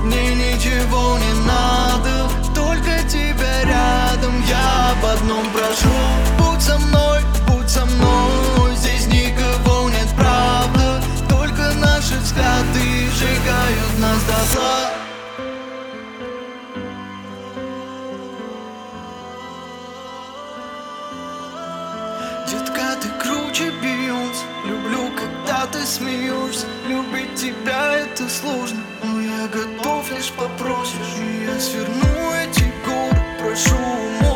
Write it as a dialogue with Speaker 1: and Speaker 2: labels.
Speaker 1: Мне ничего не надо, только тебя рядом. Я об одном прошу: будь со мной, будь со мной. Здесь никого нет, правда, только наши взгляды сжигают нас дотла. Детка, ты круче Бейонсе. Люблю, когда ты смеешься. Любить тебя это сложно, но я готов, лишь попросишь. И я сверну эти горы, прошу умоляю.